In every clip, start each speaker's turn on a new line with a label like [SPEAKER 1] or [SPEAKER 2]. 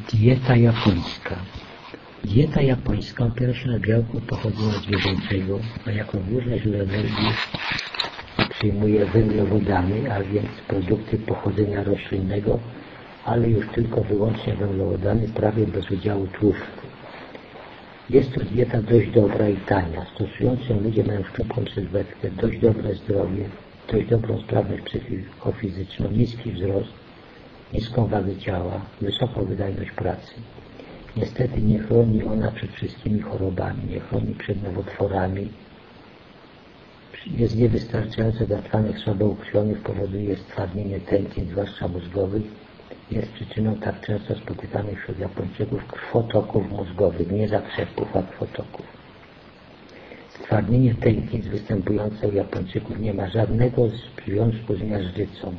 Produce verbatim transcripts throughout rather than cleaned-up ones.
[SPEAKER 1] Dieta japońska. Dieta japońska opiera się na białku pochodzenia zwierzęcego, a jako główne źródło energii przyjmuje węglowodany, a więc produkty pochodzenia roślinnego, ale już tylko wyłącznie węglowodany, prawie bez udziału tłuszczu. Jest to dieta dość dobra i tania. Stosując ją ludzie mają szczupłą sylwetkę, dość dobre zdrowie, dość dobrą sprawność psychofizyczną, niski wzrost, niską wagę ciała, wysoką wydajność pracy. Niestety nie chroni ona przed wszystkimi chorobami, nie chroni przed nowotworami. Jest niewystarczająco dla tkanek słabo ukrwionych, powoduje stwardnienie tętnic, zwłaszcza mózgowych. Jest przyczyną tak często spotykanych wśród Japończyków krwotoków mózgowych, nie zakrzepów, a krwotoków. Stwardnienie tętnic występujące u Japończyków nie ma żadnego związku z miażdżycą.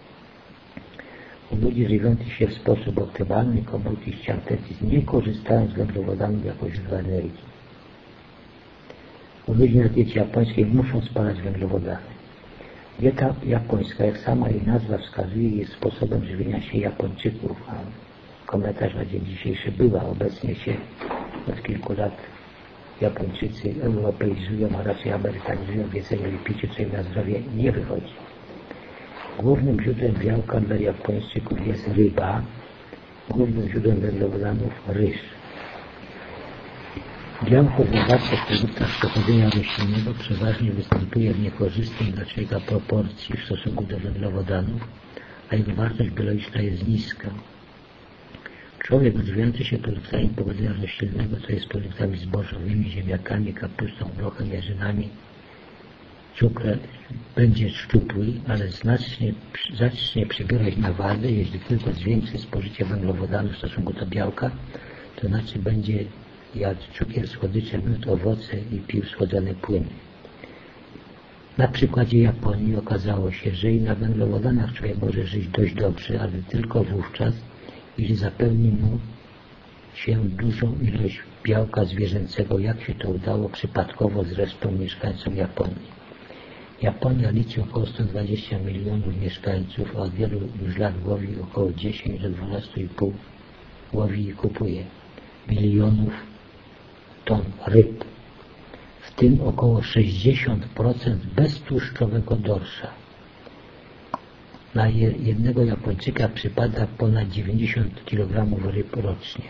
[SPEAKER 1] U ludzi żywiących się w sposób optymalny komórki ścian tętnic nie korzystają z węglowodanów jako źródła energii. U ludzi na diecie japońskiej muszą spalać węglowodany. Dieta japońska, jak sama jej nazwa wskazuje, jest sposobem żywienia się Japończyków, a komentarz na dzień dzisiejszy bywa. Obecnie się od kilku lat Japończycy europeizują, a raczej amerykanizują w jedzeniu i piciu, co im na zdrowie nie wychodzi. Głównym źródłem białka dla Japończyków jest ryba, głównym źródłem węglowodanów ryż. Białko zawarte w produktach pochodzenia roślinnego przeważnie występuje w niekorzystnej dla człowieka proporcji w stosunku do węglowodanów, a jego wartość biologiczna jest niska. Człowiek odżywiający się produktami pochodzenia roślinnego, to jest produktami zbożowymi, ziemniakami, kapustą, grochem, jarzynami, cukrem, będzie szczupły, ale znacznie zacznie przybierać na wadze, jeśli tylko zwiększy spożycie węglowodanów w stosunku do białka, to znaczy będzie jadł cukier, słodycze, miód, owoce i pił słodzone płyny. Na przykładzie Japonii okazało się, że i na węglowodanach człowiek może żyć dość dobrze, ale tylko wówczas, jeśli zapewni mu się dużą ilość białka zwierzęcego, jak się to udało przypadkowo zresztą mieszkańcom Japonii. Japonia liczy około sto dwadzieścia milionów mieszkańców, a od wielu już lat łowi około dziesięć do dwunastu i pół łowi i kupuje milionów ton ryb, w tym około sześćdziesiąt procent beztłuszczowego dorsza. Na jednego Japończyka przypada ponad dziewięćdziesiąt kilogramów ryb rocznie.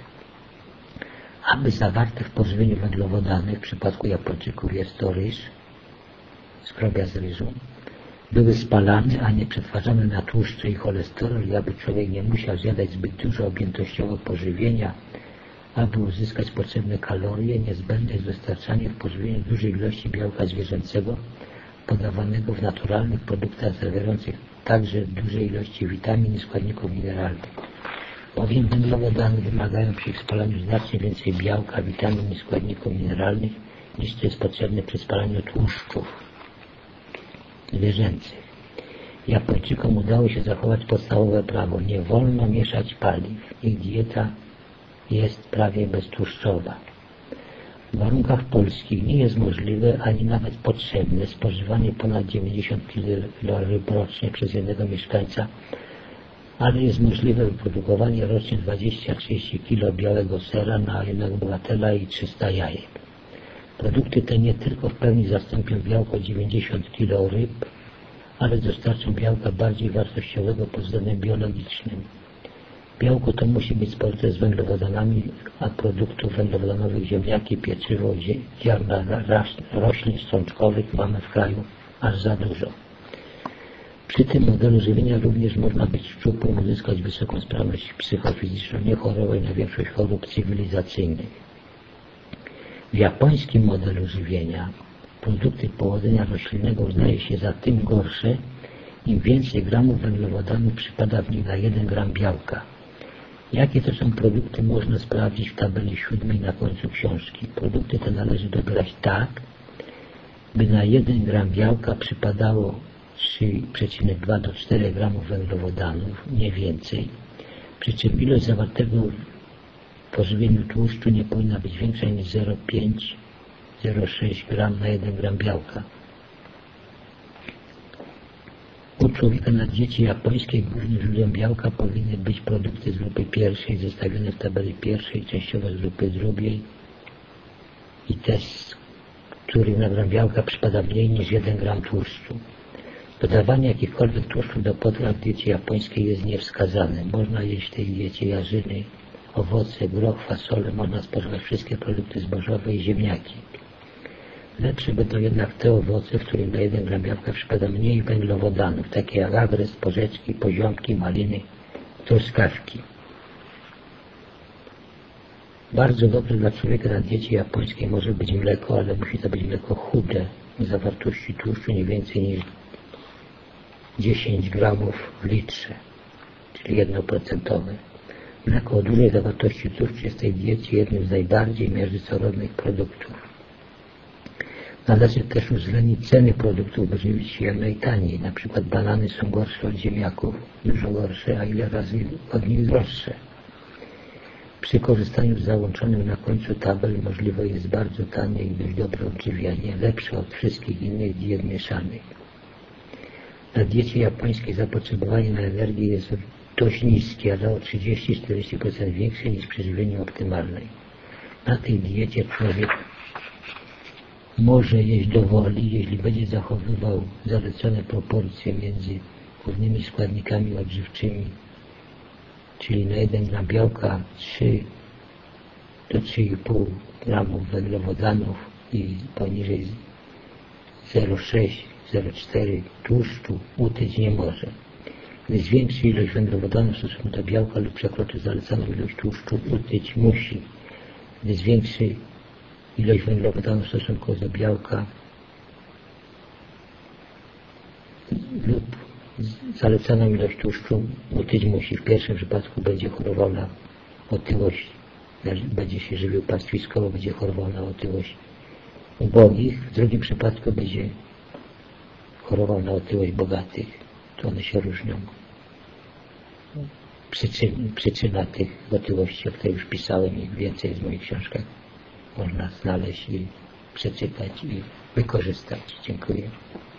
[SPEAKER 1] Aby zawarte w pożywieniu węglowodany, w przypadku Japończyków jest to ryż, skrobia z ryżu, były spalane, a nie przetwarzane na tłuszcze i cholesterol, i aby człowiek nie musiał zjadać zbyt dużo objętościowo pożywienia, aby uzyskać potrzebne kalorie, niezbędne jest dostarczanie w pożywieniu dużej ilości białka zwierzęcego, podawanego w naturalnych produktach zawierających także duże ilości witamin i składników mineralnych. Bowiem węglowodany wymagają przy ich spalaniu znacznie więcej białka, witamin i składników mineralnych, niż to jest potrzebne przy spalaniu tłuszczów zwierzęcych. Japończykom udało się zachować podstawowe prawo: nie wolno mieszać paliw. Ich dieta jest prawie beztłuszczowa. W warunkach polskich nie jest możliwe, ani nawet potrzebne spożywanie ponad dziewięćdziesiąt kilogramów ryb rocznie przez jednego mieszkańca, ale jest możliwe wyprodukowanie rocznie dwadzieścia do trzydziestu kilogramów białego sera na jednego obywatela i trzysta jajek. Produkty te nie tylko w pełni zastąpią białko dziewięćdziesiąt kilogramów ryb, ale dostarczą białka bardziej wartościowego pod względem biologicznym. Białko to musi być spożyte z węglowodanami, a produktów węglowodanowych ziemniaki, pieczywo, ziarna roślin strączkowych mamy w kraju aż za dużo. Przy tym modelu żywienia również można być szczupłym, uzyskać wysoką sprawność psychofizyczną, nie chorować na większość chorób cywilizacyjnych. W japońskim modelu żywienia produkty pochodzenia roślinnego uznaje się za tym gorsze, im więcej gramów węglowodanów przypada w nich na jeden gram białka. Jakie to są produkty, można sprawdzić w tabeli siódmej na końcu książki. Produkty te należy dobierać tak, by na jeden gram białka przypadało trzy przecinek dwa do czterech gramów węglowodanów, nie więcej, przy czym ilość zawartego w pożywieniu tłuszczu nie powinna być większa niż zero przecinek pięć do zero przecinek sześć grama na jeden gram białka. U człowieka na diecie japońskiej głównym źródłem białka powinny być produkty z grupy pierwszej, zestawione w tabeli pierwszej, częściowo z grupy drugiej i te, z których na gram białka przypada mniej niż jeden gram tłuszczu. Dodawanie jakichkolwiek tłuszczów do potraw w diecie japońskiej jest niewskazane. Można jeść w tej diecie jarzyny, owoce, groch, fasole, można spożywać wszystkie produkty zbożowe i ziemniaki. Lepsze będą jednak te owoce, w których na jeden gram białka przypada mniej węglowodanów, takie jak agres, porzeczki, poziomki, maliny, truskawki. Bardzo dobre dla człowieka na diecie japońskiej może być mleko, ale musi to być mleko chude, o zawartości tłuszczu nie więcej niż dziesięć gramów w litrze, czyli jednoprocentowe. Mleko o dużej zawartości tłuszczu jest w tej diecie jednym z najbardziej miażdżycorodnych produktów. Należy też uwzględnić ceny produktów, by żywić się jak najtaniej. Na przykład banany są gorsze od ziemniaków, dużo gorsze, a ile razy od nich droższe. Przy korzystaniu z załączonym na końcu tabel możliwe jest bardzo tanie i dość dobre odżywianie, lepsze od wszystkich innych diet mieszanych. Na diecie japońskiej zapotrzebowanie na energię jest dość niskie, ale o trzydzieści do czterdziestu procent większe niż przy żywieniu optymalnej. Na tej diecie człowiek może jeść do woli, jeśli będzie zachowywał zalecone proporcje między głównymi składnikami odżywczymi, czyli na jeden gram białka trzy do trzy i pół gramów węglowodanów i poniżej zero przecinek sześć do zero przecinek cztery tłuszczu utyć nie może. Gdy zwiększy ilość węglowodanów w stosunku do białka lub przekroczy zalecaną ilość tłuszczu, utyć musi. Gdy zwiększy ilość węglowodanów w stosunku do białka lub zalecaną ilość tłuszczu, utyć musi. W pierwszym przypadku będzie chorował na otyłość, będzie się żywił pastwiskowo, będzie chorował na otyłość ubogich. W drugim przypadku będzie chorował na otyłość bogatych. To one się różnią. Przyczyn, przyczyna tych otyłości, o której już pisałem i więcej w moich książkach można znaleźć i przeczytać i wykorzystać. Dziękuję.